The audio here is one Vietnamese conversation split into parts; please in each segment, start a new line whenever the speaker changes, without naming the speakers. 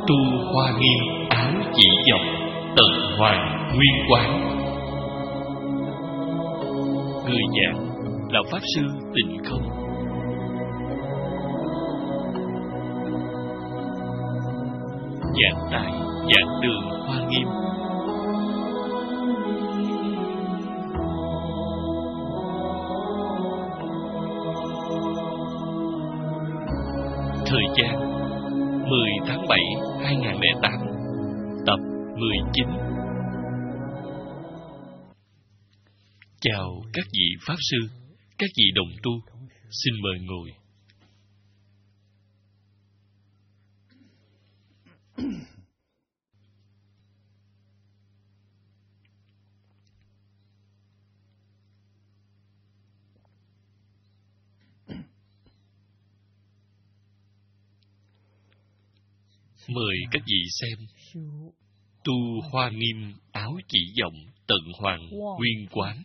Tu hoa nghiêm áo chỉ dòng, tận hoàng nguyên quán. Người giảng là Pháp Sư Tịnh Không. Giảng tại Giảng đường Hoa Nghiêm. Thời gian 10 tháng 7 2008. Tập 19. Chào các vị Pháp Sư, các vị đồng tu. Xin mời ngồi. Mời các vị xem Tu hoa nghiêm áo chỉ dòng, tận hoàng nguyên quán.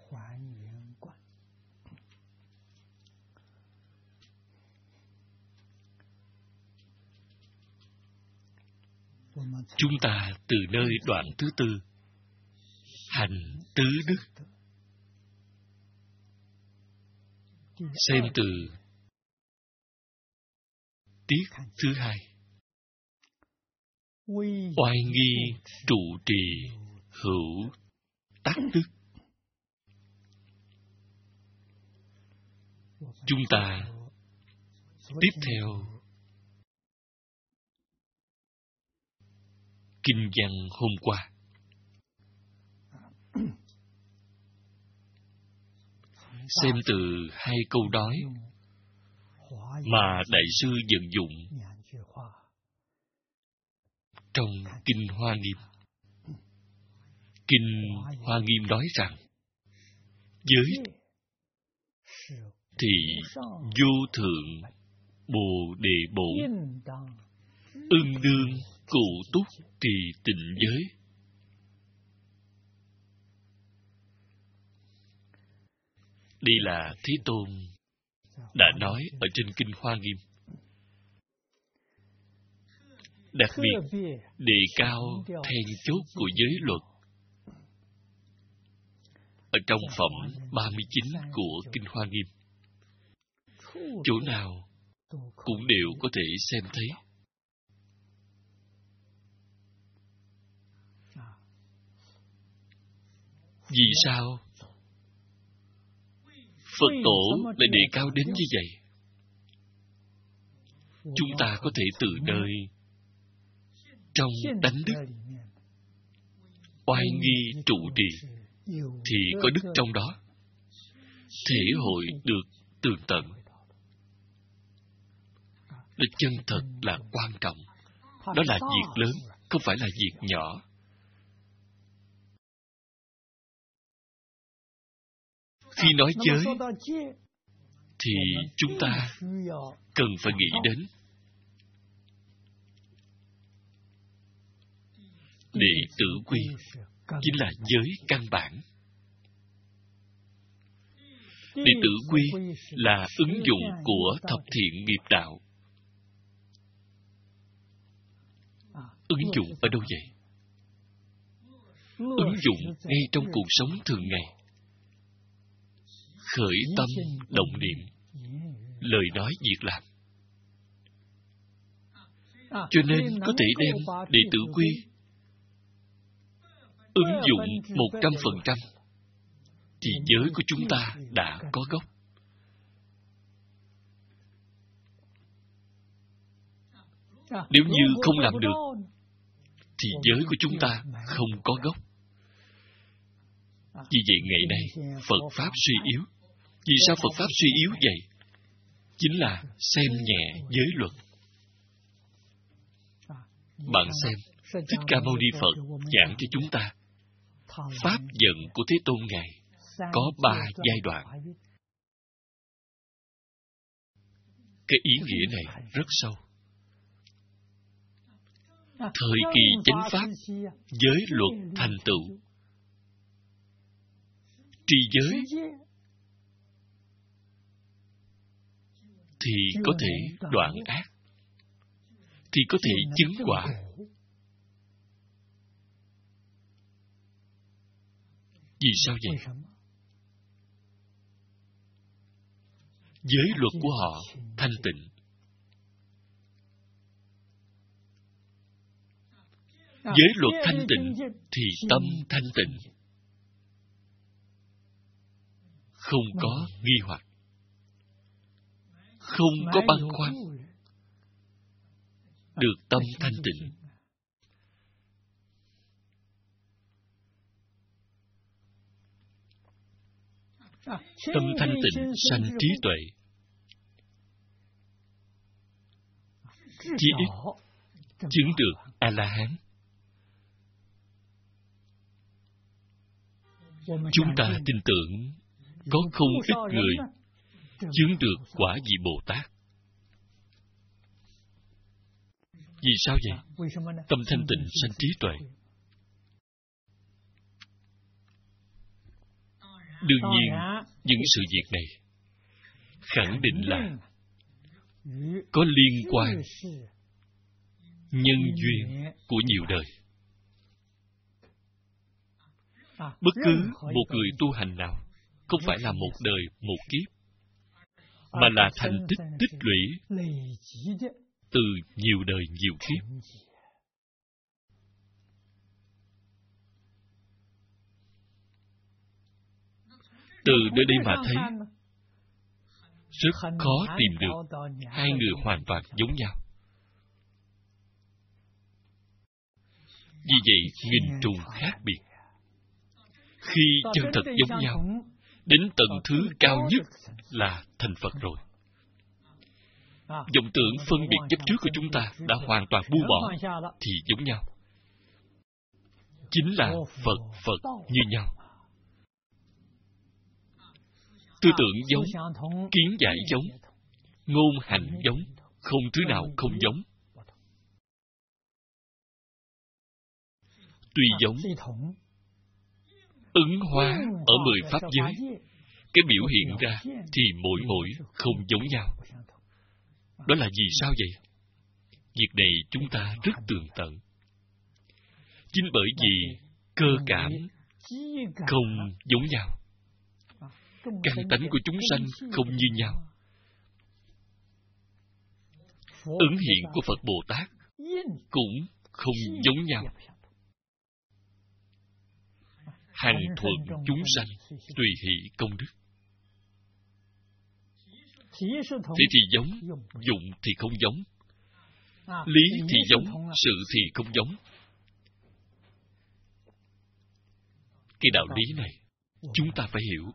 Chúng ta từ nơi đoạn thứ tư, hành tứ đức, xem từ tiết thứ hai. Oai nghi trụ trì hữu tác đức. Chúng ta tiếp theo kinh văn hôm qua. Xem từ hai câu nói mà Đại sư vận dụng trong Kinh Hoa Nghiêm. Kinh Hoa Nghiêm nói rằng giới thì vô thượng Bồ Đề Bổn, ưng đương cụ túc trì tịnh giới. Đây là Thế Tôn đã nói ở trên Kinh Hoa Nghiêm. Đặc biệt đề cao then chốt của giới luật ở trong phẩm 39 của Kinh Hoa Nghiêm. Chỗ nào cũng đều có thể xem thấy. Vì sao Phật Tổ lại đề cao đến như vậy? Chúng ta có thể từ nơi trong tánh đức oai nghi trụ trì thì có đức trong đó, thể hội được tường tận. Đức chân thật là quan trọng. Đó là việc lớn, không phải là việc nhỏ. Khi nói giới thì chúng ta cần phải nghĩ đến đệ tử quy, chính là giới căn bản. Đệ tử quy là ứng dụng của thập thiện nghiệp đạo. Ứng dụng ở đâu vậy? Ứng dụng ngay trong cuộc sống thường ngày. Khởi tâm động niệm, lời nói việc làm. Cho nên có thể đem đệ tử quy ứng dụng 100%, thì giới của chúng ta đã có gốc. Nếu như không làm được, thì giới của chúng ta không có gốc. Vì vậy ngày nay, Phật Pháp suy yếu. Vì sao Phật Pháp suy yếu vậy? Chính là xem nhẹ giới luật. Bạn xem, Thích Ca Mâu Ni Phật giảng cho chúng ta Pháp giận của Thế Tôn Ngài có 3 giai đoạn. Cái ý nghĩa này rất sâu. Thời kỳ chánh Pháp, giới luật thành tựu. Trì giới thì có thể đoạn ác. thì có thể chứng quả. Vì sao vậy? Giới luật của họ thanh tịnh. Giới luật thanh tịnh thì tâm thanh tịnh, không có nghi hoặc, không có băn khoăn, được tâm thanh tịnh. Tâm thanh tịnh sanh trí tuệ. Chí ít chứng được A-la-hán. Chúng ta tin tưởng có không ít người chứng được quả vị Bồ Tát. Vì sao vậy? Tâm thanh tịnh sanh trí tuệ. Đương nhiên, những sự việc này khẳng định là có liên quan nhân duyên của nhiều đời. Bất cứ một người tu hành nào không phải là một đời một kiếp, mà là thành tích tích lũy từ nhiều đời nhiều kiếp. Từ nơi đây mà thấy rất khó tìm được hai người hoàn toàn giống nhau. Vì vậy, nghìn trùng khác biệt. Khi chân thật giống nhau, đến tầng thứ cao nhất là thành Phật rồi. Vọng tưởng phân biệt chấp trước của chúng ta đã hoàn toàn buông bỏ, thì giống nhau. Chính là Phật như nhau. Tư tưởng giống, kiến giải giống, ngôn hành giống, không thứ nào không giống. Tuy giống, ứng hóa ở 10 pháp giới, cái biểu hiện ra thì mỗi không giống nhau. Đó là vì sao vậy? Việc này chúng ta rất tường tận. Chính bởi vì cơ cảm không giống nhau. Căn tánh của chúng sanh không như nhau. Ứng hiện của Phật Bồ Tát cũng không giống nhau. Hằng thuận chúng sanh tùy hỷ công đức. Thế thì giống, dụng thì không giống. Lý thì giống, sự thì không giống. Cái đạo lý này chúng ta phải hiểu.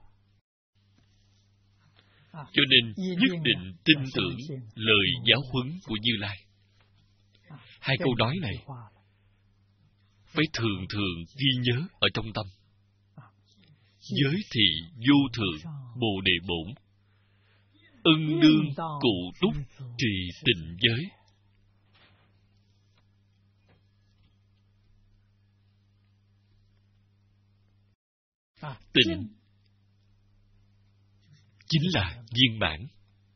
Cho nên nhất định tin tưởng lời giáo huấn của Như Lai. Hai câu nói này phải thường ghi nhớ ở trong tâm. Giới thị vô thượng Bồ Đề Bổn, ân nương cụ túc trì tịnh giới. Tịnh chính là viên mãn,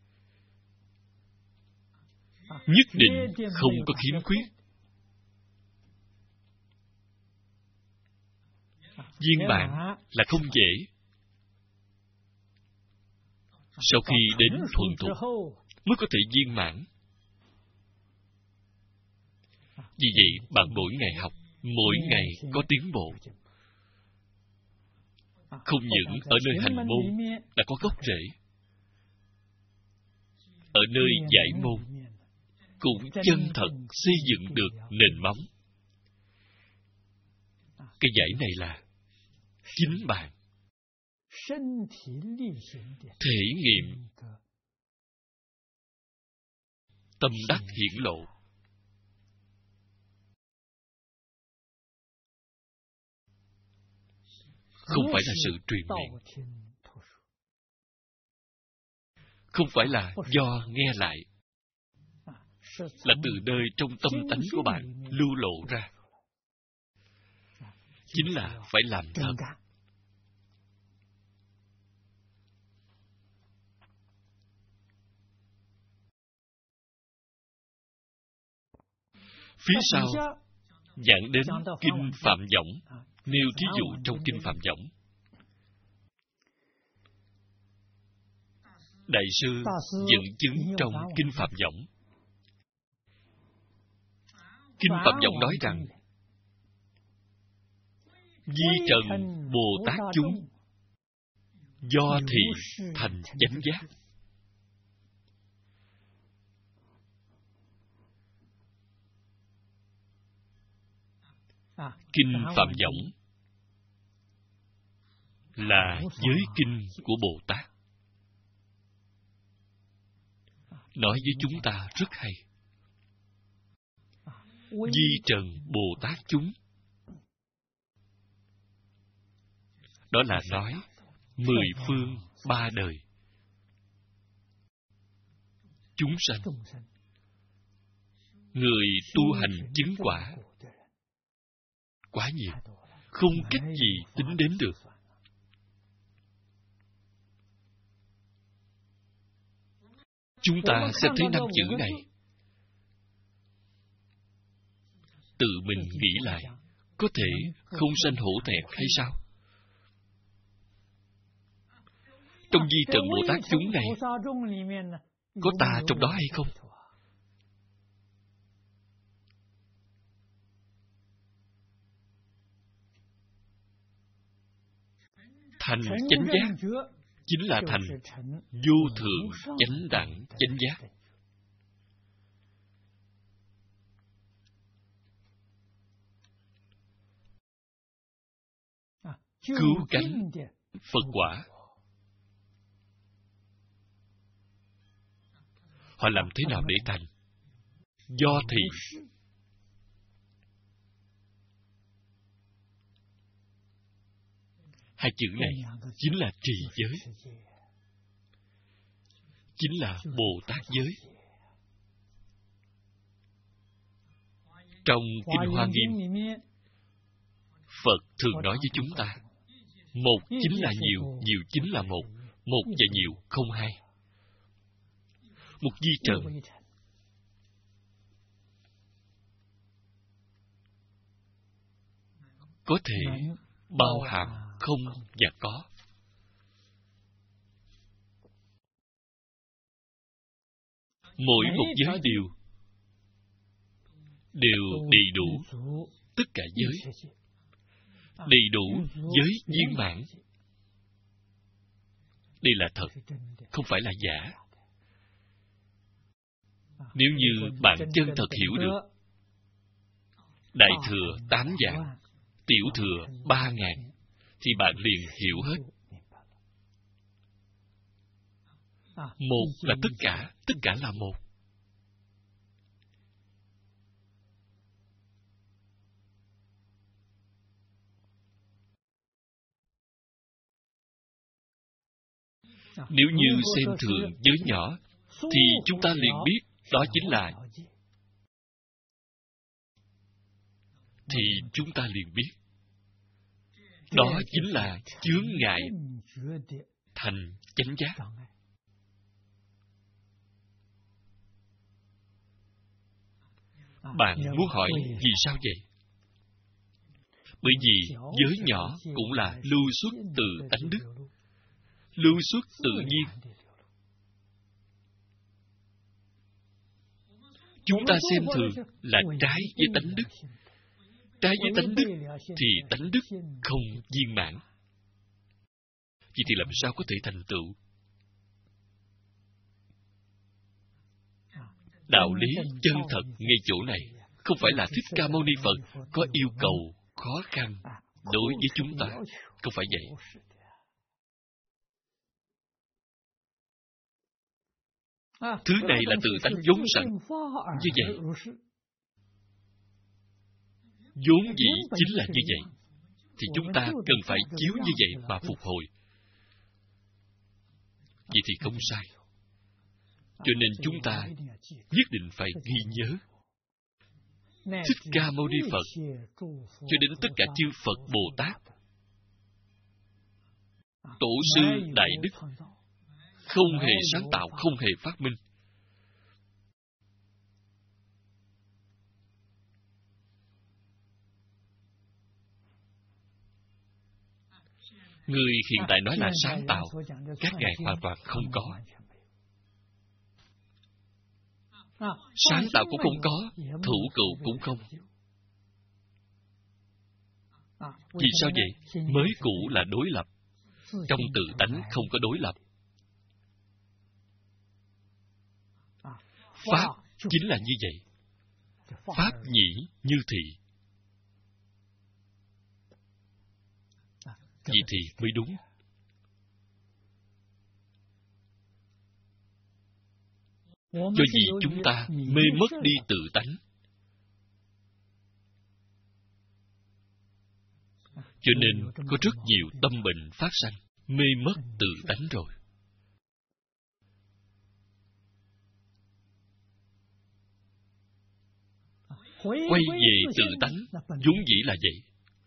nhất định không có khiếm khuyết. Viên mãn là không dễ. Sau khi đến thuần thục mới có thể viên mãn. Vì vậy bạn mỗi ngày học, mỗi ngày có tiến bộ. Không những ở nơi hành môn đã có gốc rễ, ở nơi giải môn cũng chân thật xây dựng được nền móng. Cái giải này là chính bạn thể nghiệm tâm đắc hiển lộ. Không phải là sự truyền miệng, không phải là do nghe lại, là từ nơi trong tâm tánh của bạn lưu lộ ra. Chính là phải làm thật. Phía sau giảng đến Kinh Phạm Võng, nêu thí dụ trong Kinh Phạm Võng. Đại sư dẫn chứng trong Kinh Phạm Võng. Kinh Phạm Võng nói rằng Di trần Bồ Tát chúng do thị thành chánh giác. Kinh Phạm Võng là giới kinh của Bồ Tát. Nói với chúng ta rất hay. Di trần Bồ Tát chúng, đó là nói 10 phương 3 đời chúng sanh, người tu hành chứng quả quá nhiều, không cách gì tính đếm được. Chúng ta xem thấy 5 chữ này, tự mình nghĩ lại, có thể không sanh hổ thẹn hay sao? Trong Di trần Bồ Tát chúng này, có ta trong đó hay không? Thành chánh giác chính là thành vô thượng chánh đẳng chánh giác. Cứu cánh Phật quả. Họ làm thế nào để thành? Do thị. Hai chữ này chính là trì giới, chính là Bồ Tát giới. Trong Kinh Hoa Nghiêm, Phật thường nói với chúng ta, một chính là nhiều, nhiều chính là một, một và nhiều không hai. Một di trần có thể bao hàm không và có. Mỗi một giới đều đầy đủ tất cả giới, đầy đủ giới viên mãn. Đây là thật, không phải là giả. Nếu như bạn chân thật hiểu được Đại Thừa 8 vạn, Tiểu Thừa 3.000, thì bạn liền hiểu hết. Một là tất cả là một. Nếu như xem thường giới nhỏ, thì chúng ta liền biết đó chính là, thì chúng ta liền biết đó chính là chướng ngại thành chánh giác. Bạn muốn hỏi vì sao vậy? Bởi vì giới nhỏ cũng là lưu xuất từ tánh đức, lưu xuất tự nhiên. Chúng ta xem thường là trái với tánh đức. Trái với tánh đức thì tánh đức không viên mãn. Vậy thì làm sao có thể thành tựu? Đạo lý chân thật ngay chỗ này. Không phải là Thích Ca Mâu Ni Phật có yêu cầu khó khăn đối với chúng ta. Không phải vậy. Thứ này là tự tánh vốn sẵn. Như vậy, vốn dĩ chính là như vậy, thì chúng ta cần phải chiếu như vậy mà phục hồi. Vậy thì không sai. Cho nên chúng ta nhất định phải ghi nhớ Thích Ca Mâu Ni Phật cho đến tất cả chư Phật Bồ Tát, Tổ sư Đại Đức, không hề sáng tạo, không hề phát minh. Người hiện tại nói là sáng tạo, các ngài hoàn toàn không có. Sáng tạo cũng không có, thủ cựu cũng không. Vì sao vậy? Mới cũ là đối lập. Trong tự tánh không có đối lập. Pháp chính là như vậy. Pháp nhĩ như thị. Vậy thì mới đúng. Do vì chúng ta mê mất đi tự tánh, cho nên có rất nhiều tâm bệnh phát sanh. Mê mất tự tánh rồi. Quay về tự tánh, vốn dĩ là vậy.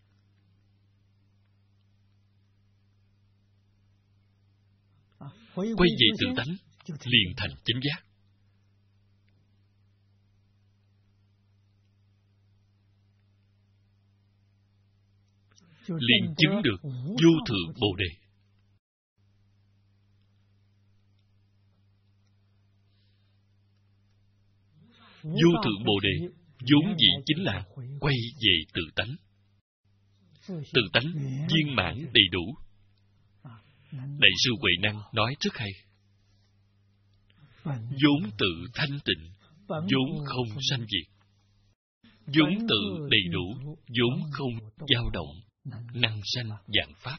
Quay về tự tánh, liền thành chánh giác. Liền chứng được vô thượng Bồ Đề. Vô thượng Bồ Đề vốn dĩ chính là quay về tự tánh. Tự tánh viên mãn đầy đủ. Đại sư Huệ Năng nói rất hay. Vốn tự thanh tịnh, vốn không sanh diệt. Vốn tự đầy đủ, vốn không dao động, năng sanh vạn pháp.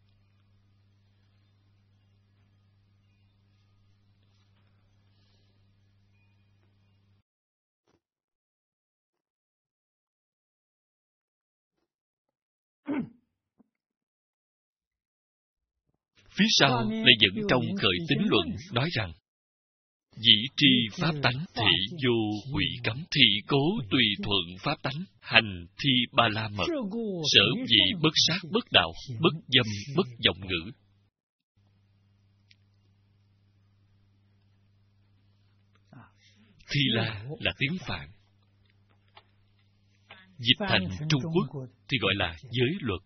Phía sau lại dẫn trong khởi tín luận nói rằng: dĩ tri pháp tánh thị vô hủy cấm, thị cố tùy thuận pháp tánh, hành thi ba la mật, sở dĩ bất sát bất đạo, bất dâm bất vọng ngữ. Thi la là tiếng Phạn, dịch thành Trung Quốc thì gọi là giới luật.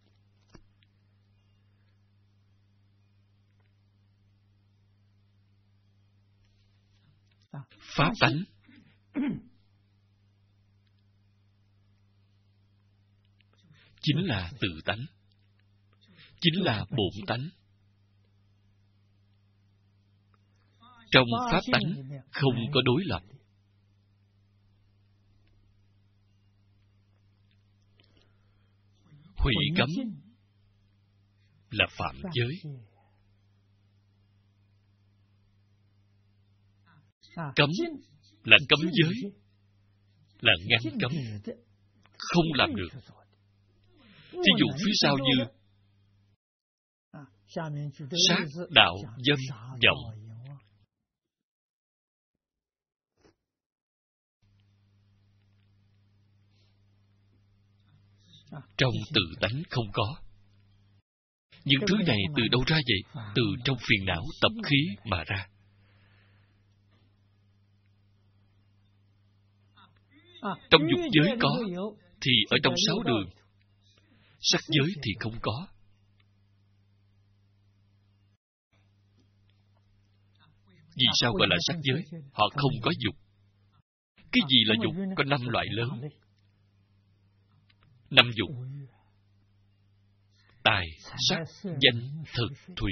Pháp tánh chính là tự tánh, chính là bổn tánh. Trong pháp tánh không có đối lập. Hủy cấm là phạm giới. Cấm là cấm giới, là ngăn cấm, không làm được. Thí dụ phía sau như sát, đạo, dâm, vọng. Trong tự tánh không có. Những thứ này từ đâu ra vậy? Từ trong phiền não tập khí mà ra. Trong dục giới có, thì ở trong sáu đường. Sắc giới thì không có. Vì sao gọi là sắc giới? Họ không có dục. Cái gì là dục? Có 5 loại lớn. 5 dục: tài, sắc, danh, thực, thùy.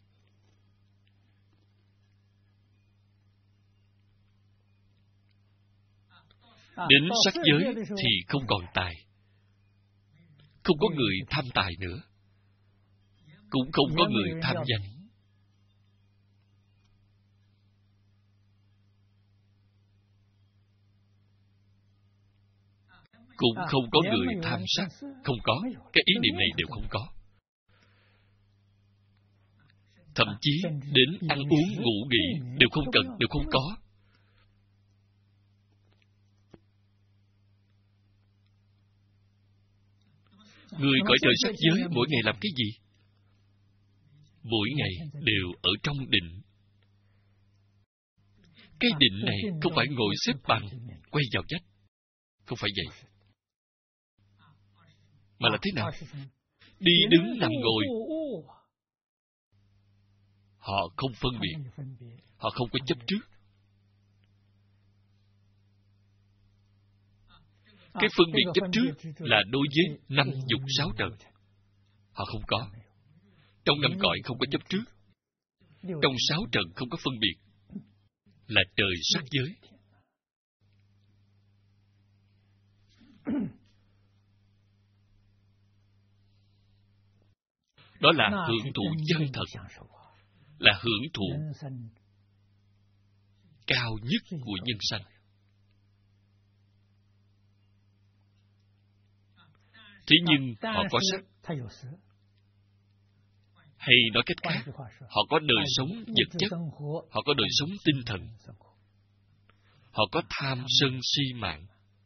Đến sắc giới thì không còn tài. Không có người tham tài nữa. Cũng không có người tham danh. Cũng không có người tham sắc. Không có. Cái ý niệm này đều không có. Thậm chí đến ăn uống ngủ nghỉ đều không cần, đều không có. Người cõi trời sắc giới mỗi ngày làm cái gì? Mỗi ngày đều ở trong định. Cái định này không phải ngồi xếp bằng, quay vào vách. Không phải vậy. Mà là thế nào? Đi đứng nằm ngồi, Họ không phân biệt. Họ không có chấp trước. Cái phân biệt chấp trước là đối với 5 dục 6 trần. Họ không có. Trong 5 cõi không có chấp trước. Trong 6 trần không có phân biệt. Là trời sắc giới. Đó là hưởng thụ chân thật. Là hưởng thụ cao nhất của nhân sanh. Thế nhưng họ có sắc. Hay nói cách khác, họ có đời sống vật chất, họ có đời sống tinh thần, họ có tham sân si mạng.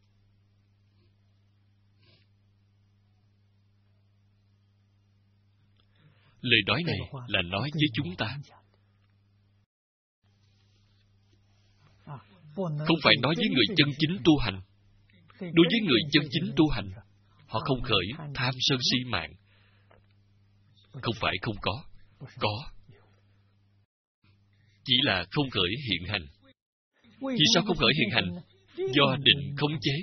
Lời nói này là nói với chúng ta. Không phải nói với người chân chính tu hành. Đối với người chân chính tu hành, họ không khởi tham sân si mạng. Không phải không có. Có. Chỉ là không khởi hiện hành. Vì sao không khởi hiện hành? Do định khống chế.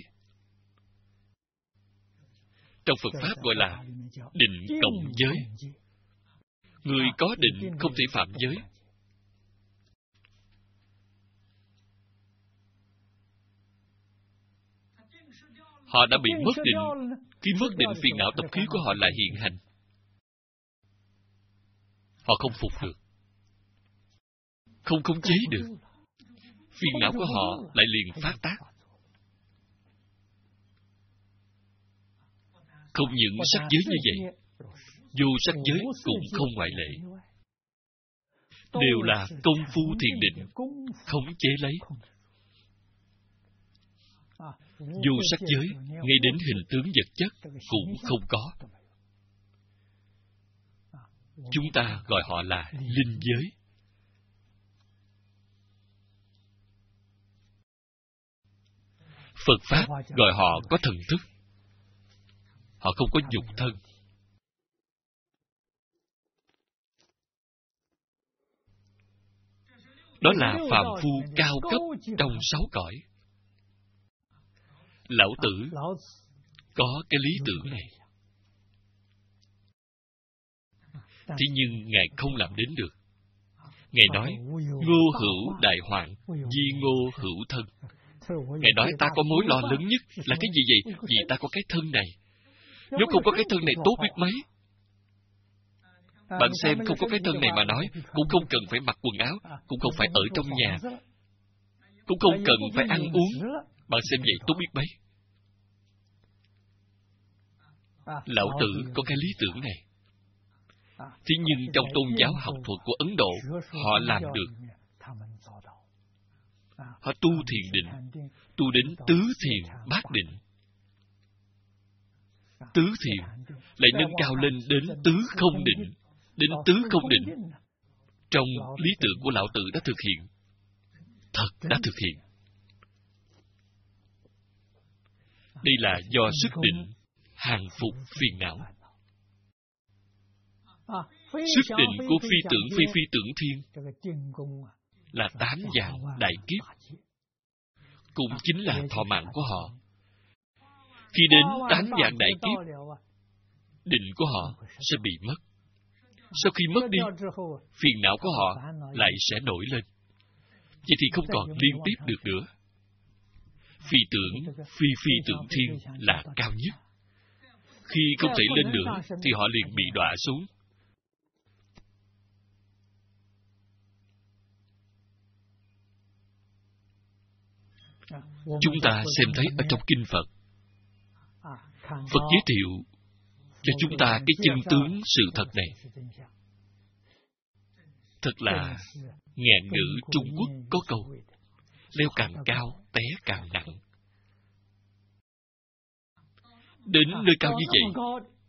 Trong Phật Pháp gọi là định cộng giới. Người có định không thể phạm giới. Họ đã bị mất định. Khi mất định, phiền não tập khí của họ là hiện hành. Họ không phục được. Không khống chế được. Phiền não của họ lại liền phát tác. Không những sắc giới như vậy, vô sắc giới cũng không ngoại lệ. Đều là công phu thiền định, khống chế lấy. Vô sắc giới, ngay đến hình tướng vật chất cũng không có. Chúng ta gọi họ là linh giới. Phật Pháp gọi họ có thần thức. Họ không có dục thân. Đó là phàm phu cao cấp trong 6 cõi. Lão Tử có cái lý tưởng này. Thế nhưng Ngài không làm đến được. Ngài nói, ngô hữu đại hoạn, di ngô hữu thân. Ngài nói, ta có mối lo lớn nhất là cái gì vậy? Vì ta có cái thân này. Nếu không có cái thân này tốt biết mấy. Bạn xem, không có cái thân này mà nói, cũng không cần phải mặc quần áo, cũng không phải ở trong nhà, cũng không cần phải ăn uống. Bạn xem vậy tốt biết mấy. Lão Tử có cái lý tưởng này. Thế nhưng trong tôn giáo học thuật của Ấn Độ, họ làm được. Họ tu thiền định, tu đến tứ thiền bát định. Tứ thiền lại nâng cao lên đến tứ không định. Đến tứ không định. Trong lý tưởng của Lão Tử đã thực hiện. Thật đã thực hiện. Đây là do sức định hàng phục phiền não. Sức định của phi tưởng phi tưởng thiên là 8 vạn đại kiếp. Cũng chính là thọ mạng của họ. Khi đến 8 vạn đại kiếp, định của họ sẽ bị mất. Sau khi mất đi, phiền não của họ lại sẽ nổi lên. Vậy thì không còn liên tiếp được nữa. Phi tưởng phi tưởng thiên là cao nhất. Khi không thể lên nữa, thì họ liền bị đọa xuống. Chúng ta xem thấy ở trong Kinh Phật, Phật giới thiệu cho chúng ta cái chân tướng sự thật này. Thật là ngạn ngữ Trung Quốc có câu, leo càng cao, té càng nặng. Đến nơi cao như vậy,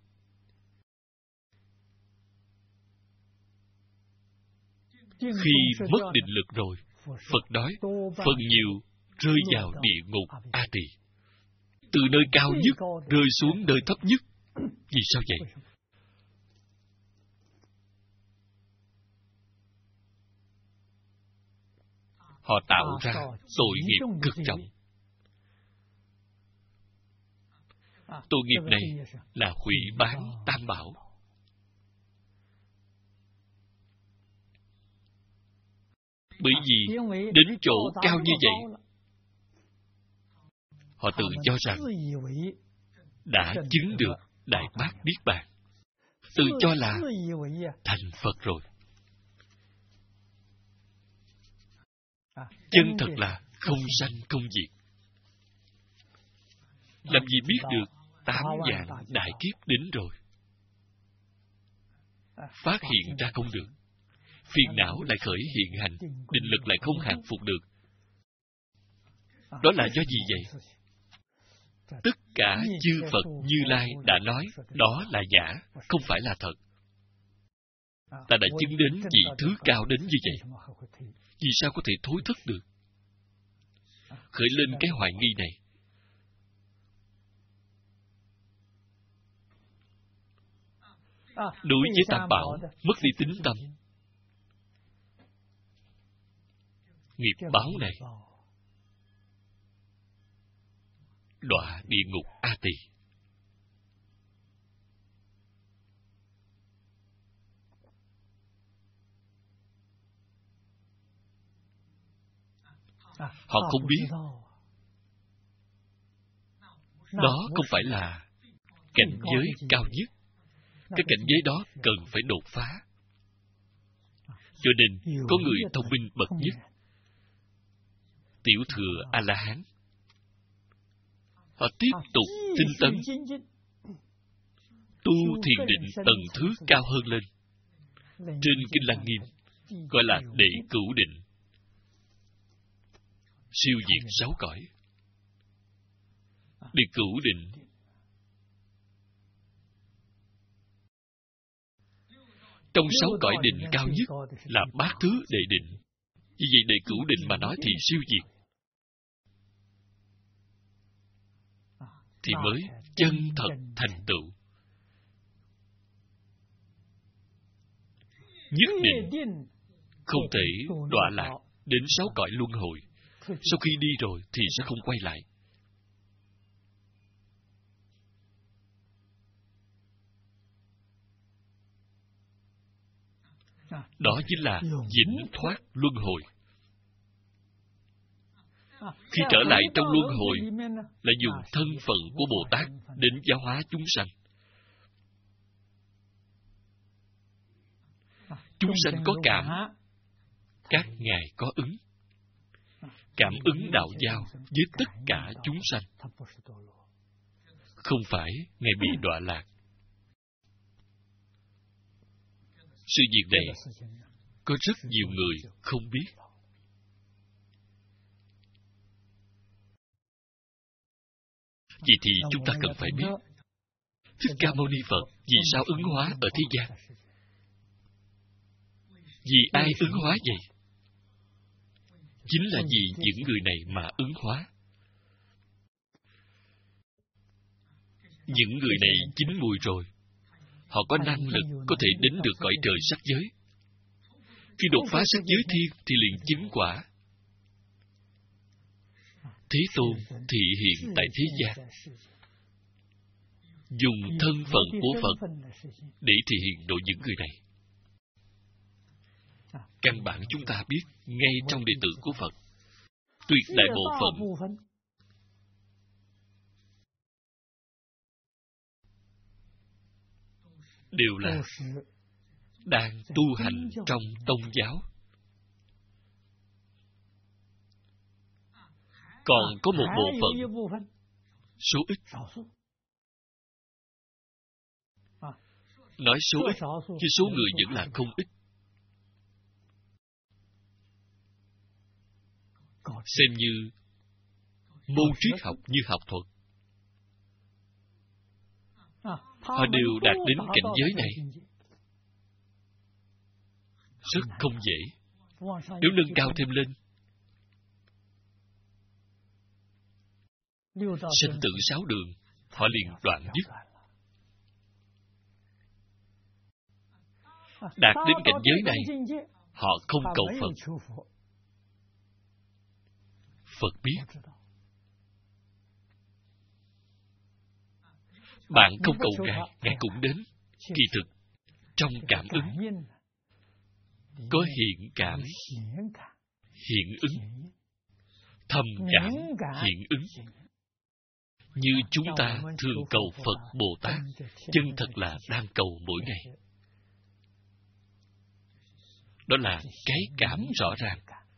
khi mất định lực rồi, Phật nói, phần nhiều rơi vào địa ngục A Tỳ. Từ nơi cao nhất rơi xuống nơi thấp nhất. Vì sao vậy? họ tạo ra tội nghiệp cực trọng. Tội nghiệp này là hủy bán tam bảo. Bởi vì đến chỗ cao như vậy, họ tự cho rằng đã chứng được Đại Bát Niết Bàn, tự cho là thành Phật rồi. Chân thật là không sanh không diệt. Làm gì biết được 8 vạn đại kiếp đến rồi, phát hiện ra không được, phiền não lại khởi hiện hành, định lực lại không hàng phục được. Đó là do gì vậy? Tất cả chư Phật Như Lai đã nói đó là giả, không phải là thật. Ta đã chứng đến vị thứ cao đến như vậy, vì sao có thể thối thức được? Khởi lên cái hoài nghi này. Đối với tam bảo, mất đi tín tâm. Nghiệp báo này đọa địa ngục A Tỳ. Họ không biết. Đó không phải là cảnh giới cao nhất. Cái cảnh giới đó cần phải đột phá. Cho nên có người thông minh bậc nhất, Tiểu Thừa A-la-hán, họ tiếp tục tinh tấn, tu thiền định tầng thứ cao hơn lên. Trên Kinh Lăng Nghiêm gọi là đệ cửu định, siêu diệt 6 cõi. Đệ cửu định trong 6 cõi định cao nhất là bát thứ đệ định. Vì vậy đệ cửu định mà nói thì siêu diệt, thì mới chân thật thành tựu. Nhất định không thể đọa lạc đến 6 cõi luân hồi. Sau khi đi rồi thì sẽ không quay lại. Đó chính là vĩnh thoát luân hồi. Khi trở lại trong luân hồi là dùng thân phận của Bồ Tát đến giáo hóa chúng sanh. Chúng sanh có cảm, các ngài có ứng. Cảm ứng đạo giao với tất cả chúng sanh. Không phải ngài bị đọa lạc. Sự việc này có rất nhiều người không biết. Vậy thì chúng ta cần phải biết Thích Ca Mâu Ni Phật vì sao ứng hóa ở thế gian? Vì ai ứng hóa vậy? Chính là vì những người này mà ứng hóa. Những người này chín mùi rồi, họ có năng lực có thể đến được cõi trời sắc giới. Khi đột phá sắc giới thiên thì liền chứng quả. Thế Tôn thị hiện tại thế gian, dùng thân phận của Phật để thể hiện độ những người này. Căn bản chúng ta biết ngay trong đệ tử của Phật, tuyệt đại bộ phận đều là đang tu hành trong tông giáo. Còn có một bộ phận số ít. Nói số ít, chứ số người vẫn là không ít. Xem như môn triết học như học thuật. Họ đều đạt đến cảnh giới này. Rất không dễ. Nếu nâng cao thêm lên, sinh tử 6 đường, họ liền đoạn dứt. Đạt đến cảnh giới này, họ không cầu Phật. Phật biết. Bạn không cầu Ngài, Ngài cũng đến. Kỳ thực, trong cảm ứng, có hiện cảm, hiện ứng, thầm cảm, hiện ứng. Như chúng ta thường cầu Phật Bồ Tát, chân thật là đang cầu mỗi ngày. Đó là cái cảm rõ ràng.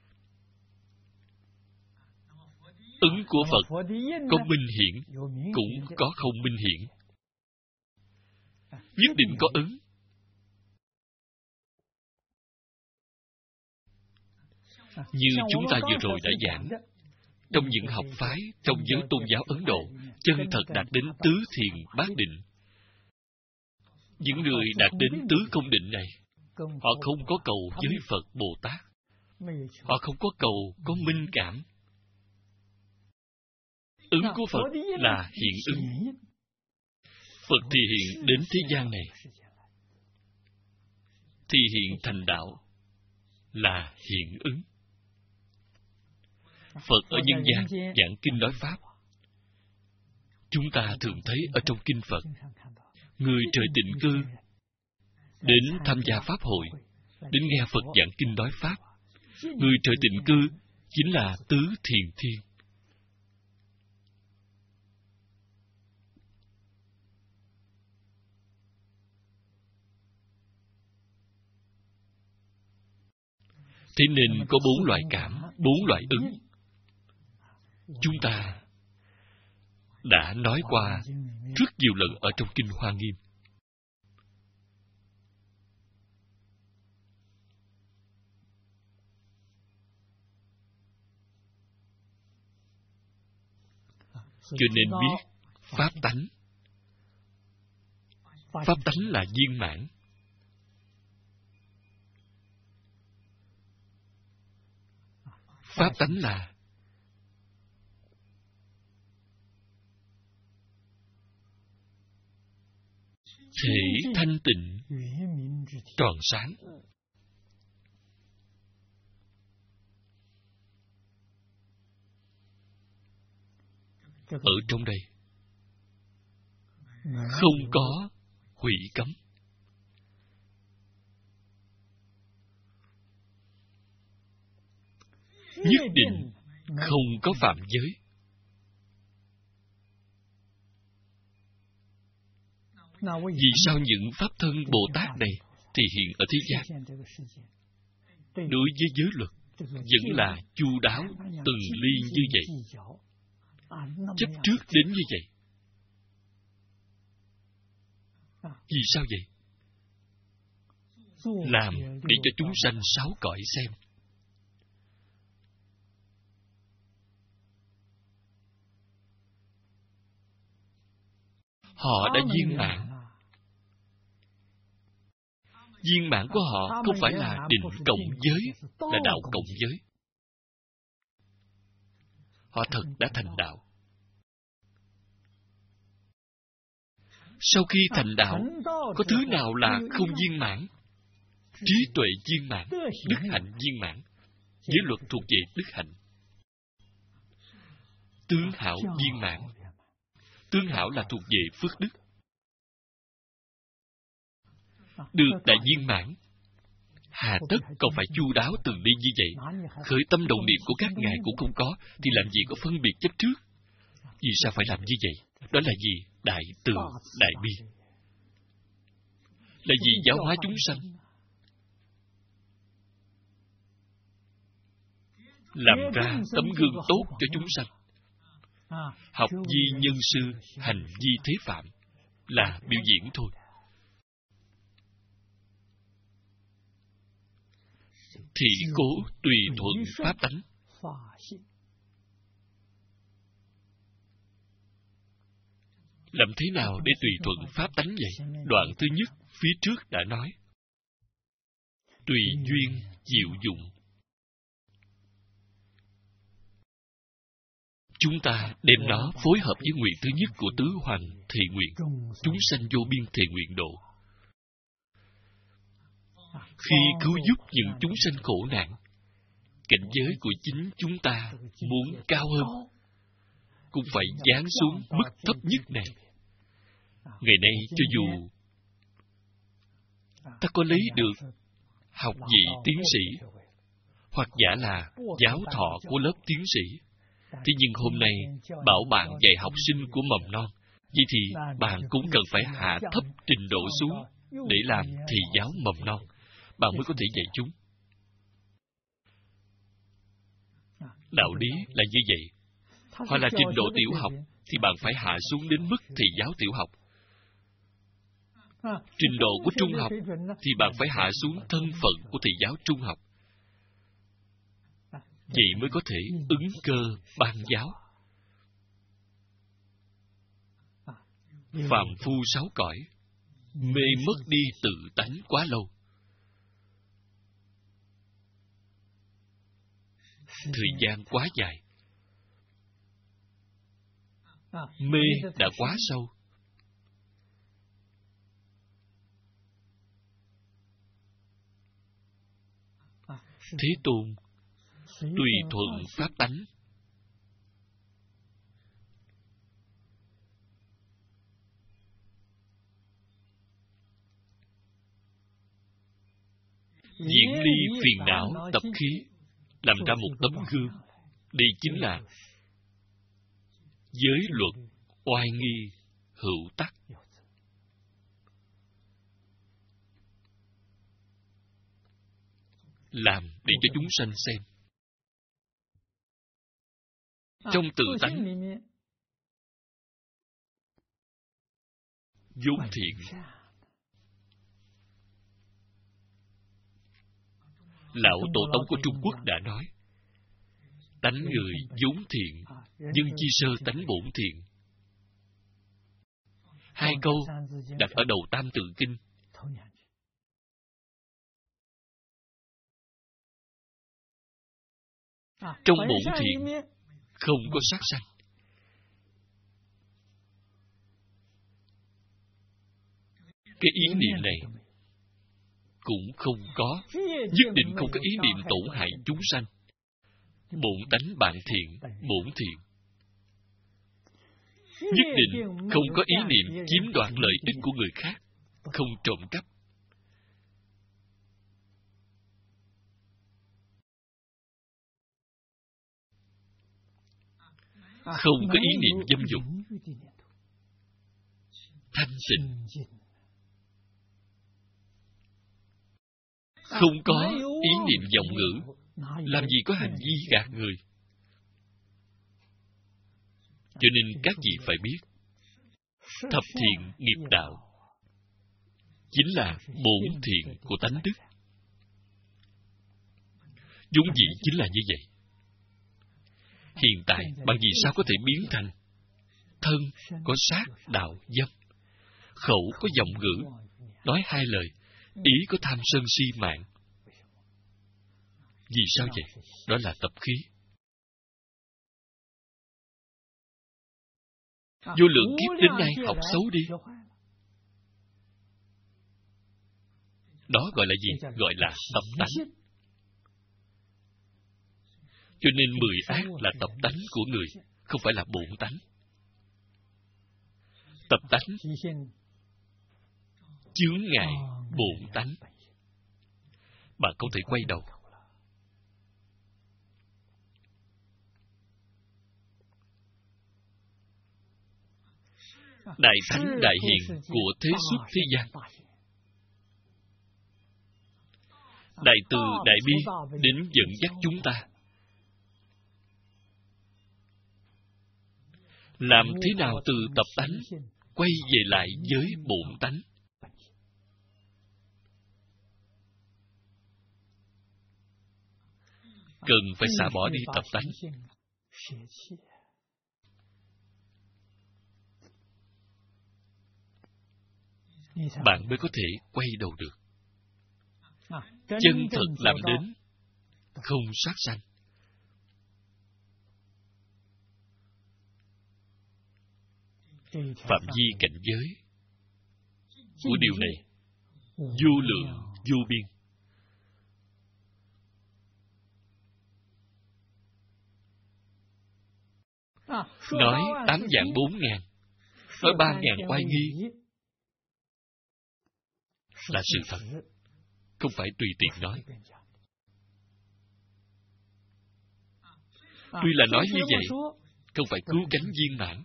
Ứng của Phật có minh hiển, cũng có không minh hiển. Nhất định có ứng. Như chúng ta vừa rồi đã giảng, trong những học phái, trong giới tôn giáo Ấn Độ, chân thật đạt đến tứ thiền bát định. Những người đạt đến tứ công định này, họ không có cầu với Phật Bồ Tát. Họ không có cầu có minh cảm. Ứng của Phật là hiện ứng. Phật thì hiện đến thế gian này, thì hiện thành đạo là hiện ứng. Phật ở nhân gian giảng kinh nói Pháp. Chúng ta thường thấy ở trong kinh Phật, người trời tịnh cư đến tham gia Pháp hội, đến nghe Phật giảng kinh nói Pháp. Người trời tịnh cư chính là tứ thiền thiên. Thế nên có 4 loại cảm, 4 loại ứng. Chúng ta đã nói qua rất nhiều lần ở trong Kinh Hoa Nghiêm. Cho nên biết Pháp tánh. Pháp tánh là viên mãn. Pháp tánh là thể thanh tịnh, tròn sáng. Ở trong đây không có hủy cấm. Nhất định không có phạm giới. Vì sao những Pháp thân Bồ Tát này thì hiện ở thế gian? Đối với giới luật vẫn là chu đáo, từng ly như vậy. Chấp trước đến như vậy. Vì sao vậy? Làm để cho chúng sanh 6 cõi xem. Họ đã viên mãn. Viên mãn của họ không phải là định cộng giới, là đạo cộng giới. Họ thật đã thành đạo. Sau khi thành đạo, có thứ nào là không viên mãn? Trí tuệ viên mãn, đức hạnh viên mãn. Giới luật thuộc về đức hạnh. Tướng hảo viên mãn. Tướng hảo là thuộc về phước đức. Được đại viên mãn, hà tất còn phải chu đáo từng đi như vậy? Khởi tâm động niệm của các ngài cũng không có, thì làm gì có phân biệt chấp trước? Vì sao phải làm như vậy? Đó là gì? Đại từ, đại bi. Là vì giáo hóa chúng sanh. Làm ra tấm gương tốt cho chúng sanh. Học vi nhân sư, hành vi thế phạm, là biểu diễn thôi. Thị cố tùy thuận pháp tánh. Làm thế nào để tùy thuận pháp tánh vậy? Đoạn thứ nhất phía trước đã nói. Tùy duyên diệu dụng. Chúng ta đem nó phối hợp với nguyện thứ nhất của tứ hoành thệ nguyện, chúng sanh vô biên thệ nguyện độ. Khi cứu giúp những chúng sanh khổ nạn, cảnh giới của chính chúng ta muốn cao hơn, cũng phải giáng xuống mức thấp nhất này. Ngày nay, cho dù ta có lấy được học vị tiến sĩ, hoặc giả là giáo thọ của lớp tiến sĩ, thế nhưng hôm nay bảo bạn dạy học sinh của mầm non, vậy thì bạn cũng cần phải hạ thấp trình độ xuống để làm thầy giáo mầm non, bạn mới có thể dạy chúng. Đạo lý là như vậy. Hoặc là trình độ tiểu học thì bạn phải hạ xuống đến mức thầy giáo tiểu học. Trình độ của trung học thì bạn phải hạ xuống thân phận của thầy giáo trung học. Vậy mới có thể ứng cơ ban giáo. Phàm phu sáu cõi, mê mất đi tự tánh quá lâu. Thời gian quá dài, mê đã quá sâu. Thế Tôn tùy thuận pháp tánh, diễn ly phiền não tập khí, làm ra một tấm gương. Đây chính là giới luật oai nghi hữu tắc. Làm để cho chúng sanh xem. Trong tự tánh vốn thiện. Lão Tổ Tông của Trung Quốc đã nói, tánh người vốn thiện, nhưng chi sơ tánh bổn thiện. Hai câu đặt ở đầu Tam Tự Kinh. Trong bổn thiện không có sát sanh. Cái ý niệm này cũng không có, nhất định không có ý niệm tổn hại chúng sanh. Bổn tánh bạn thiện, bổn thiện. Nhất định không có ý niệm chiếm đoạt lợi ích của người khác, không trộm cắp. Không có ý niệm dâm dục, thanh tịnh. Không có ý niệm vọng ngữ, làm gì có hành vi gạt người. Cho nên các vị phải biết, thập thiện nghiệp đạo chính là bổn thiện của tánh đức. Vốn dĩ chính là như vậy. Hiện tại, bạn vì sao có thể biến thành thân có sát đạo dâm, khẩu có vọng ngữ, nói hai lời, ý có tham sân si mạng? Vì sao vậy? Đó là tập khí. Vô lượng kiếp đến nay học xấu đi. Đó gọi là gì? Gọi là tập tánh. Cho nên 10 ác là tập tánh của người, không phải là bổn tánh. Tập tánh chướng ngại bổn tánh. Bạn không thể quay đầu. Đại thánh đại hiền của thế xuất thế gian, đại từ đại bi đến dẫn dắt chúng ta làm thế nào từ tập tánh quay về lại với bổn tánh. Cần phải xả bỏ đi tập tánh. Bạn mới có thể quay đầu được. Chân thật làm đến không sát sanh. Phạm vi cảnh giới của điều này vô lượng vô biên. nói 8 vạn 4 ngàn, nói 3 ngàn oai nghi là sự thật, không phải tùy tiện nói. Tuy là nói như vậy, không phải cứu cánh viên mãn.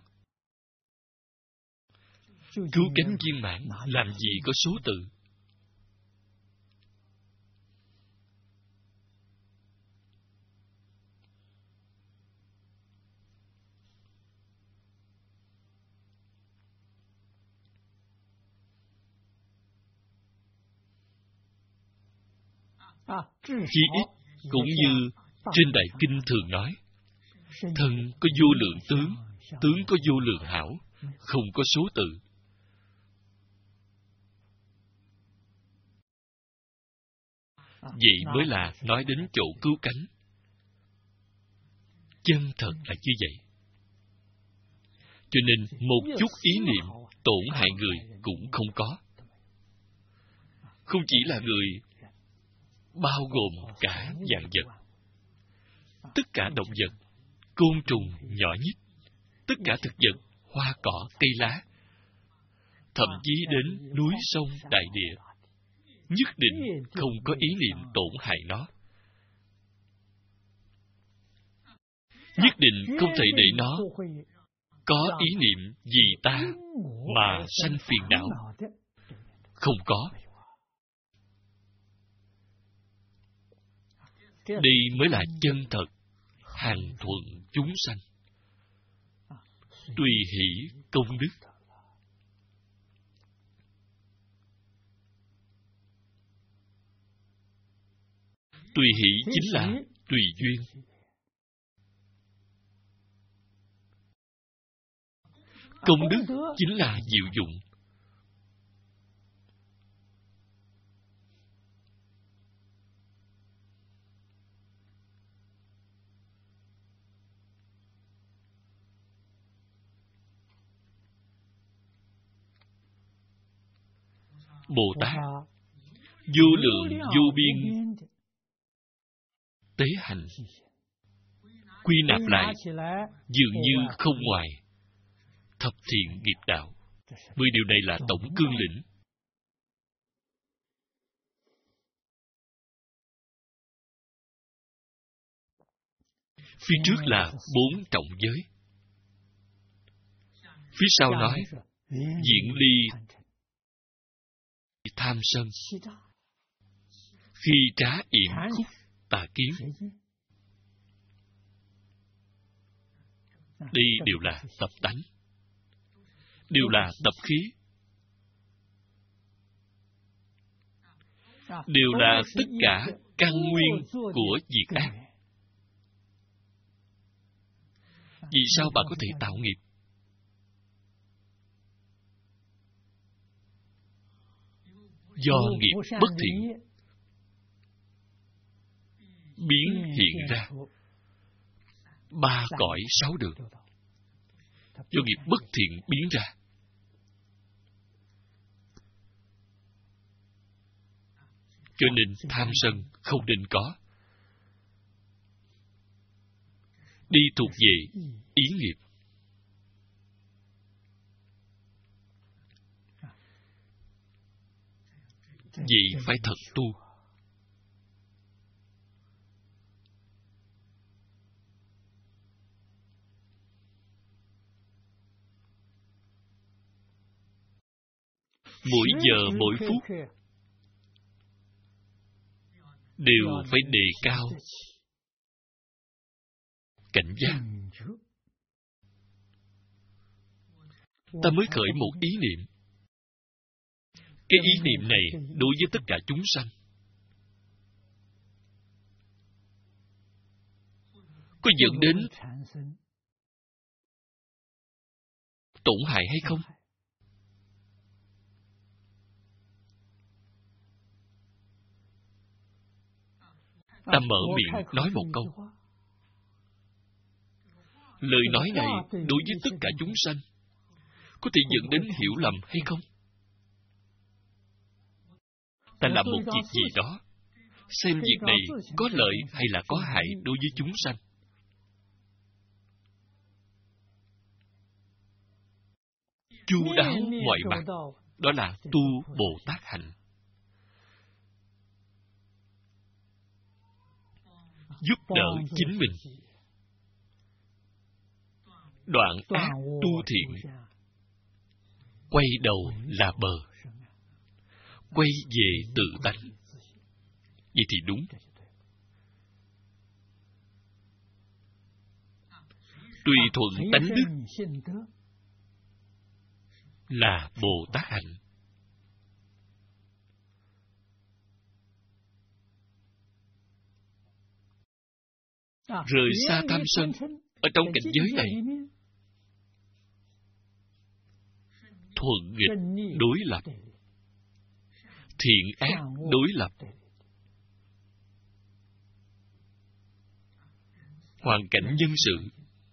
Cứu cánh viên mãn làm gì có số tự. Chí ít cũng như trên Đại Kinh thường nói, thân có vô lượng tướng, tướng có vô lượng hảo, không có số tự. Vậy mới là nói đến chỗ cứu cánh. Chân thật là như vậy. Cho nên một chút ý niệm tổn hại người cũng không có. Không chỉ là người, bao gồm cả vạn vật. Tất cả động vật, côn trùng nhỏ nhất, tất cả thực vật, hoa cỏ, cây lá, thậm chí đến núi sông đại địa, nhất định không có ý niệm tổn hại nó. Nhất định không thể để nó có ý niệm vì ta mà sanh phiền não. Không có. Đây mới là chân thật, hằng thuận chúng sanh, tùy hỷ công đức. Tùy hỷ chính là tùy duyên. Công đức chính là diệu dụng. Bồ Tát vô lượng vô biên tế hành, quy nạp lại dường như không ngoài thập thiện nghiệp đạo. 10 điều này là tổng cương lĩnh. Phía trước là 4 trọng giới. Phía sau nói diễn ly tham sân, khi trá yểm khúc tà kiến. Đây đều là tập tánh, đều là tập khí, đều là tất cả căn nguyên của việc ác. Vì sao bạn có thể tạo nghiệp? Do nghiệp bất thiện biến hiện ra 3 cõi 6 đường. Do nghiệp bất thiện biến ra. Cho nên tham sân không nên có. Đi thuộc về ý nghiệp. Vậy phải thật tu. Mỗi giờ mỗi phút đều phải đề cao cảnh giác. Ta mới khởi một ý niệm. Cái ý niệm này đối với tất cả chúng sanh có dẫn đến tổn hại hay không? Ta mở miệng nói một câu. Lời nói này đối với tất cả chúng sanh có thể dẫn đến hiểu lầm hay không? Ta làm một việc gì đó, xem việc này có lợi hay là có hại đối với chúng sanh. chu đáo mọi mặt. Đó là tu Bồ Tát hạnh. Giúp đỡ chính mình, đoạn ác tu thiện, quay đầu là bờ, quay về tự tánh. Vậy thì đúng. Tùy thuận tánh đức là Bồ Tát hạnh. Rời xa tham sân ở trong cảnh giới này, thuận nghịch đối lập, thiện ác đối lập, hoàn cảnh nhân sự,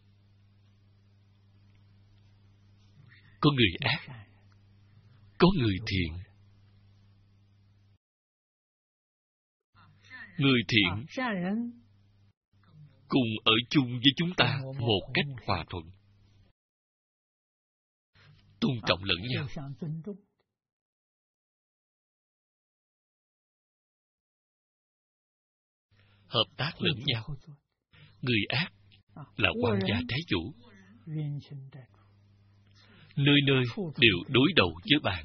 có người ác, có người thiện. Người thiện cùng ở chung với chúng ta một cách hòa thuận, tôn trọng lẫn nhau. Hợp tác lẫn nhau. Người ác là quan gia trái chủ, nơi nơi đều đối đầu với bạn,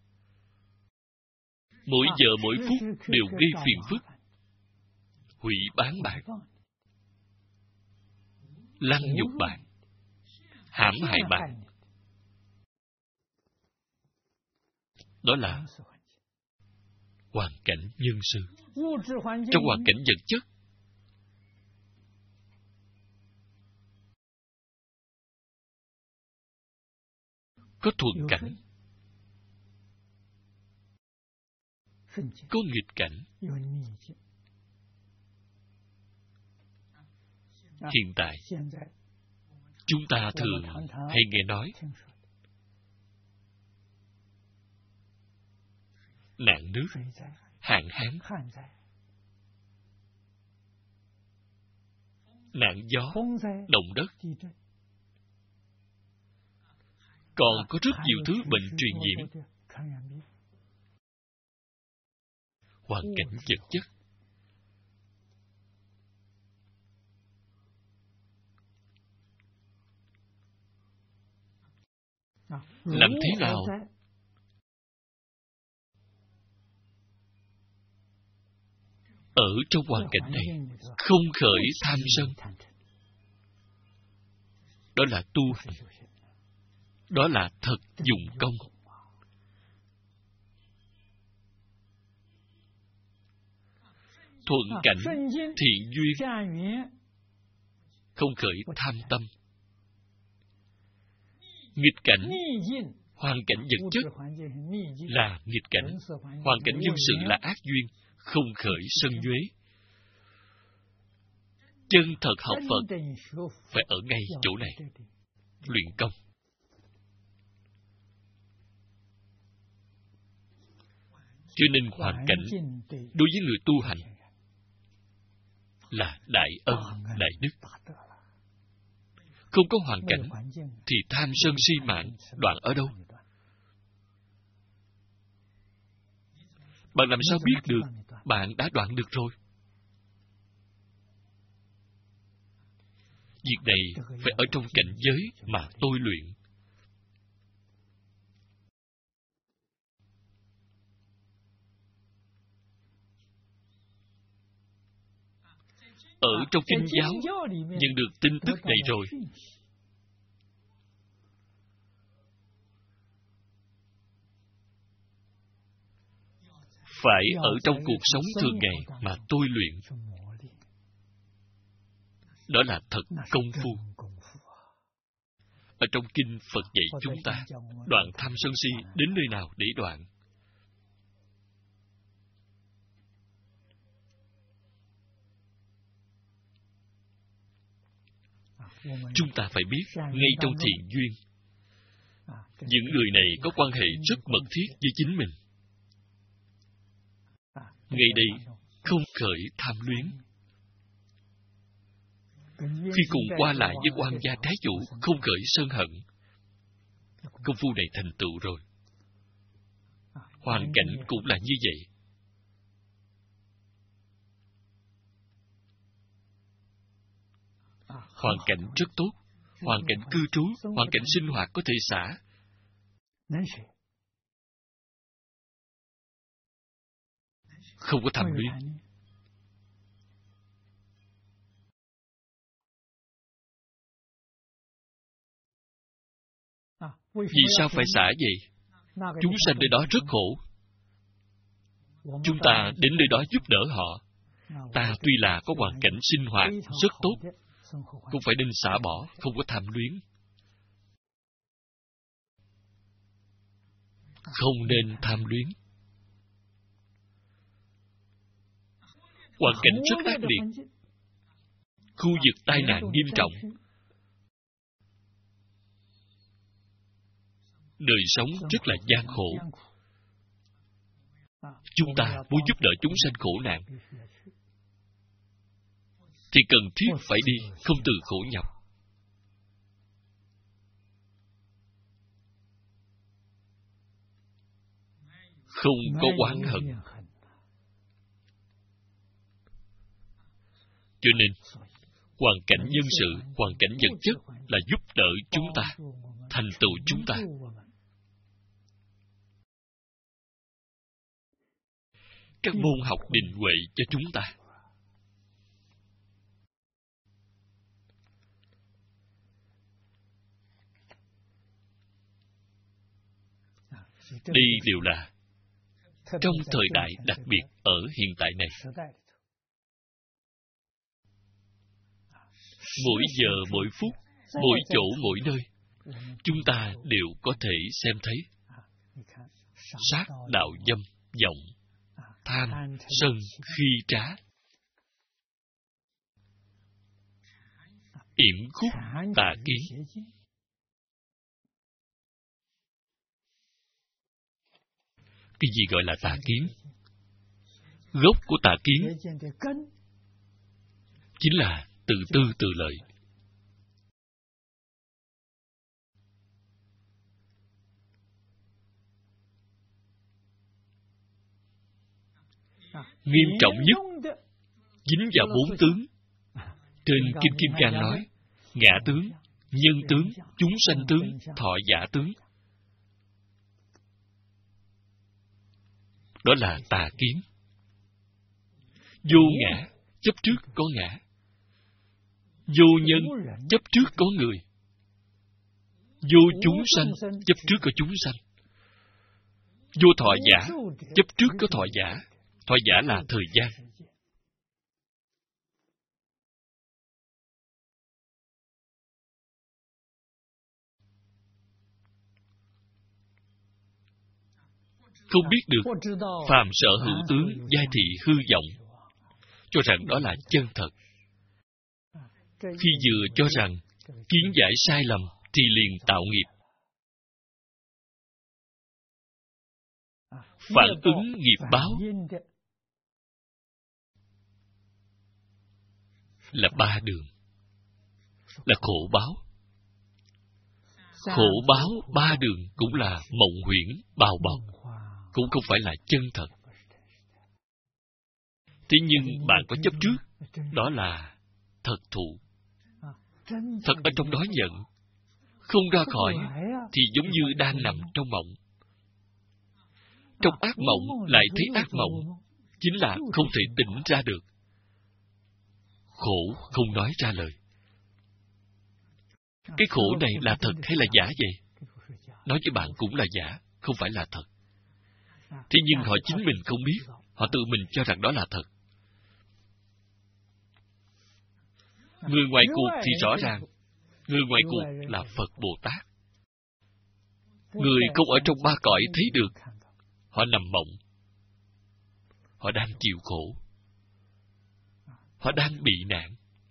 mỗi giờ mỗi phút đều gây phiền phức, hủy bán bạn, lăng nhục bạn, hãm hại bạn. Đó là hoàn cảnh nhân sự. Trong hoàn cảnh vật chất, có thuận cảnh, có nghịch cảnh. Hiện tại, chúng ta thường hay nghe nói nạn nước, hạn hán, nạn gió, động đất. Còn có rất nhiều thứ bệnh truyền nhiễm. Hoàn cảnh vật chất. Làm thế nào ở trong hoàn cảnh này không khởi tham sân? Đó là tu hành. Đó là thật dụng công. Thuận cảnh, thiện duyên, không khởi tham tâm. Nghịch cảnh, hoàn cảnh vật chất là nghịch cảnh. Hoàn cảnh nhân sự là ác duyên, không khởi sân nhuế. Chân thật học Phật phải ở ngay chỗ này, luyện công. Cho nên hoàn cảnh đối với người tu hành là đại ân, đại đức. Không có hoàn cảnh thì tham sân si mạng đoạn ở đâu? Bạn làm sao biết được bạn đã đoạn được rồi? Việc này phải ở trong cảnh giới mà tôi luyện. Ở trong kinh giáo nhận được tin tức này rồi, phải ở trong cuộc sống thường ngày mà tôi luyện. Đó là thật công phu. Ở trong kinh Phật dạy chúng ta đoạn tham sân si đến nơi nào để đoạn. Chúng ta phải biết ngay trong thiện duyên, những người này có quan hệ rất mật thiết với chính mình. Ngay đây không khởi tham luyến. Khi cùng qua lại với quan gia trái chủ, không khởi sân hận. công phu này thành tựu rồi. Hoàn cảnh cũng là như vậy. Hoàn cảnh rất tốt. Hoàn cảnh cư trú, hoàn cảnh sinh hoạt có thể xả. Không có tham luyến. Vì sao phải xả vậy? Chúng sanh nơi đó rất khổ. Chúng ta đến nơi đó giúp đỡ họ. Ta tuy là có hoàn cảnh sinh hoạt rất tốt, cũng phải nên xả bỏ, không có tham luyến. Không nên tham luyến. Hoàn cảnh rất ác liệt. Khu vực tai nạn nghiêm trọng. Đời sống rất là gian khổ. Chúng ta muốn giúp đỡ chúng sanh khổ nạn thì cần thiết phải đi, không từ khổ nhập. Không có oán hận. Cho nên, hoàn cảnh nhân sự, hoàn cảnh vật chất là giúp đỡ chúng ta, thành tựu chúng ta. Các môn học định huệ cho chúng ta. Đây đều là trong thời đại đặc biệt ở hiện tại này. Mỗi giờ, mỗi phút, mỗi chỗ, mỗi nơi, chúng ta đều có thể xem thấy sát, đạo, dâm, vọng, tham, sân, khi trá, yểm khúc, tà kiến. Cái gì gọi là tà kiến? Gốc của tà kiến chính là tự tư tự lợi. Nghiêm trọng nhất dính vào 4 tướng. Trên Kinh Kim Cang nói ngã tướng, nhân tướng, chúng sanh tướng, thọ giả tướng. Đó là tà kiến. Vô ngã, chấp trước có ngã. Vô nhân, chấp trước có người. Vô chúng sanh, chấp trước có chúng sanh. Vô thọ giả, chấp trước có thọ giả. Thọ giả là thời gian. Không biết được phàm sở hữu tướng, giai thị hư vọng, cho rằng đó là chân thật. Khi vừa cho rằng kiến giải sai lầm thì liền tạo nghiệp. Phản ứng nghiệp báo là 3 đường. Là khổ báo. Khổ báo 3 đường cũng là mộng huyễn, bào bọc, cũng không phải là chân thật. Thế nhưng bạn có chấp trước, đó là thật thụ. Thật ở trong đó nhận, không ra khỏi thì giống như đang nằm trong mộng. Trong ác mộng lại thấy ác mộng, chính là không thể tỉnh ra được. Khổ không nói ra lời. Cái khổ này là thật hay là giả vậy? Nói với bạn cũng là giả, không phải là thật. Thế nhưng họ chính mình không biết, họ tự mình cho rằng đó là thật. Người ngoài cuộc thì rõ ràng, người ngoài cuộc là Phật Bồ Tát. Người không ở trong 3 cõi thấy được, họ nằm mộng. Họ đang chịu khổ. Họ đang bị nạn.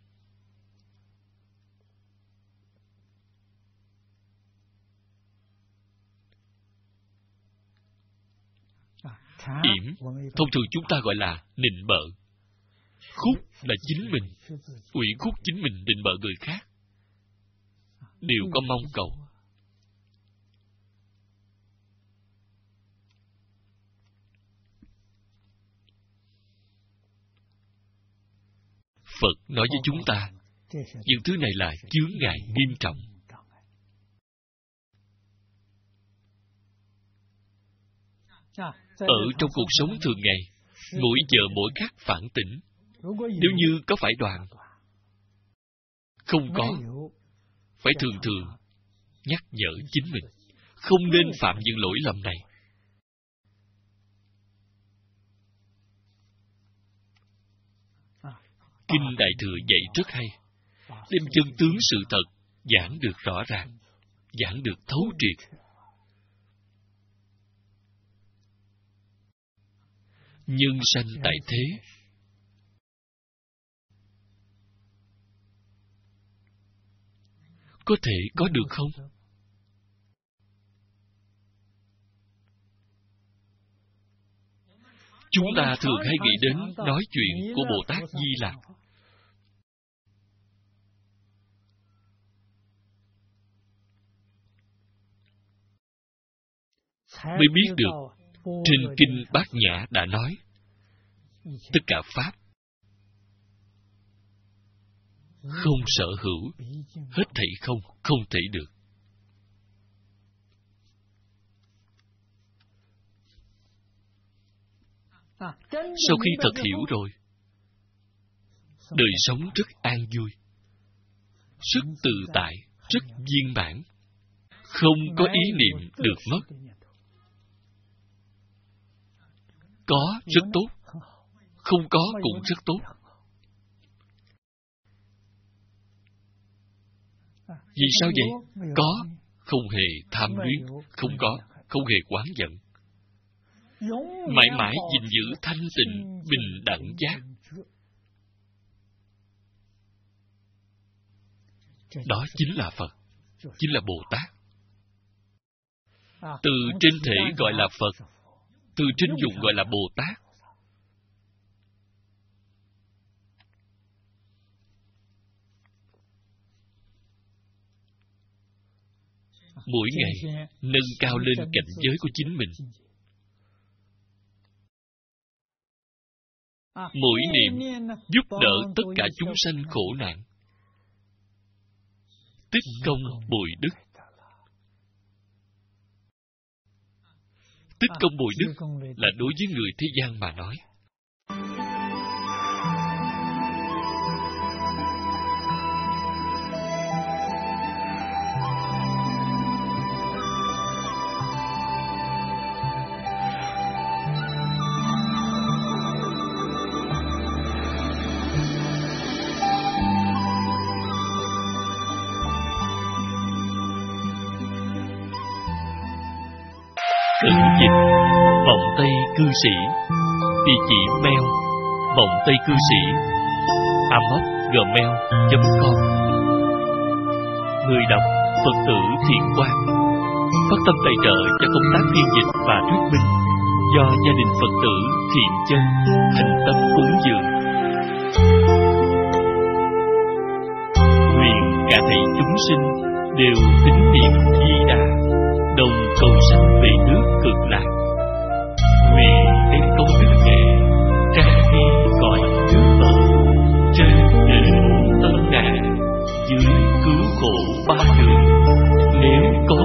Yểm, thông thường chúng ta gọi là nịnh bợ. Khúc là chính mình, ủy khúc chính mình định bợ người khác. Đều có mong cầu. Phật nói với chúng ta, những thứ này là chướng ngại nghiêm trọng. Ở trong cuộc sống thường ngày, mỗi giờ mỗi khắc phản tỉnh. Nếu như có phải đoạn, không có, phải thường thường nhắc nhở chính mình, không nên phạm những lỗi lầm này. Kinh Đại Thừa dạy rất hay, đem chân tướng sự thật giảng được rõ ràng, giảng được thấu triệt. Nhân sanh tại thế, có thể có được không? Chúng ta thường hay nghĩ đến nói chuyện của Bồ Tát Di Lặc. Mới biết được, trên Kinh Bát Nhã đã nói, tất cả Pháp không sở hữu, hết thảy không thể được. Sau khi thật hiểu rồi, đời sống rất an vui, rất tự tại, rất viên mãn, không có ý niệm được mất. Có rất tốt, không có cũng rất tốt. Vì sao vậy? Có, không hề tham luyến, không có, không hề oán giận. Mãi mãi gìn giữ thanh tịnh, bình đẳng giác. Đó chính là Phật, chính là Bồ Tát. Từ trên thể gọi là Phật, từ trên dụng gọi là Bồ Tát. Mỗi ngày nâng cao lên cảnh giới của chính mình. Mỗi niệm giúp đỡ tất cả chúng sanh khổ nạn, tích công bồi đức. Tích công bồi đức là đối với người thế gian mà nói. Cận dịch Vọng Tây Cư Sĩ. Địa chỉ mail vọng tây cư sĩ amos@gmail.com. Người đọc Phật tử Thiện Quang. Phát tâm tài trợ cho công tác phiên dịch và thuyết minh do gia đình Phật tử Thiện Chân thành tâm cúng dường. Nguyện cả thảy chúng sinh đều tín niệm Di Đà, đồng cầu sanh về nước Cực Lạc. Nguyện đem công đức nghệ trang nghiêm cõi nước ở, trên đền Tân Đà, dưới cứu khổ ba đường. Nếu có